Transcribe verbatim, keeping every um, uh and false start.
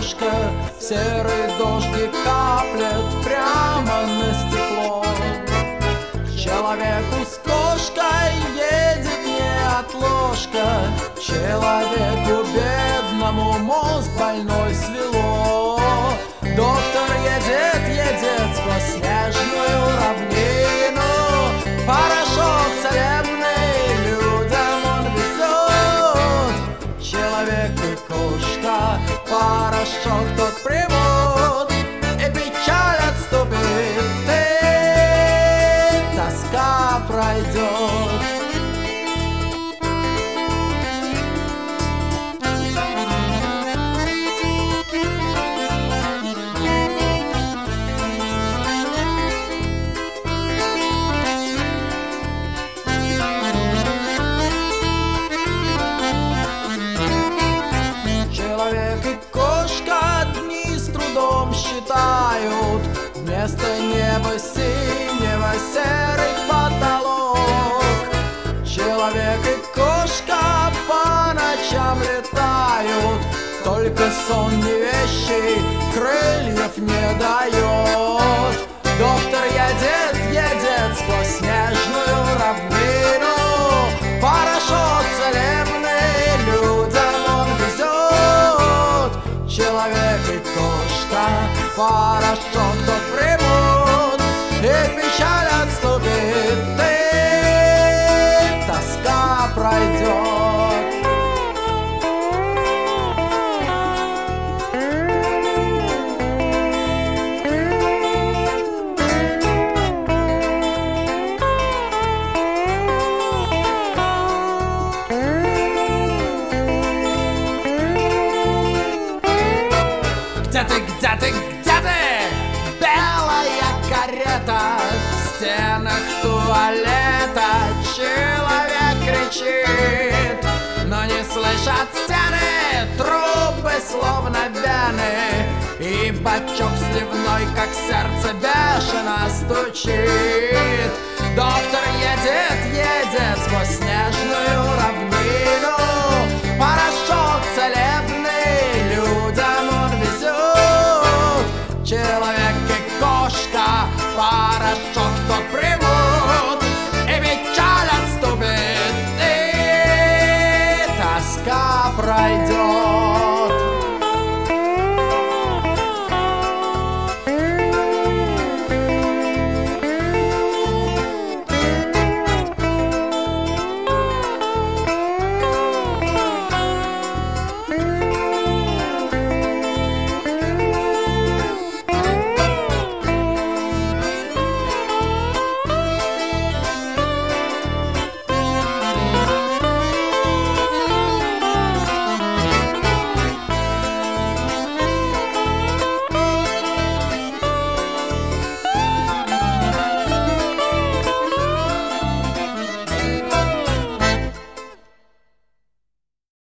окошко, серый дождик каплет прямо на стекло. Человеку с кошкой едет неотложка, человеку бедному мозг больной свело. Доктор едет, едет сквозь снежную равнину, порошок целебный людям он везет. Человек и кошка порошок тот примут, и печаль отступит, и тоска пройдет. Человек и кошка дни с трудом считают, вместо неба синего серый потолок. Человек и кошка по ночам летают, только сон не вещий, крыльев не дает. Доктор едет, едет сквозь снежную равнину, порошок целебный людям он везет. Человек и кошка порошок тот примут, и печаль отступит, и тоска пройдет. Где ты, где ты, где ты? Белая карета в стенах туалета. Человек кричит, но не слышат стены, трубы словно вены, и бачок сливной, как сердце, бешено стучит. Доктор едет, едет сквозь снежную равнину, порошок целебный людям он везет. Человек и кошка порошок тот примут, и печаль отступит, и тоска пройдет.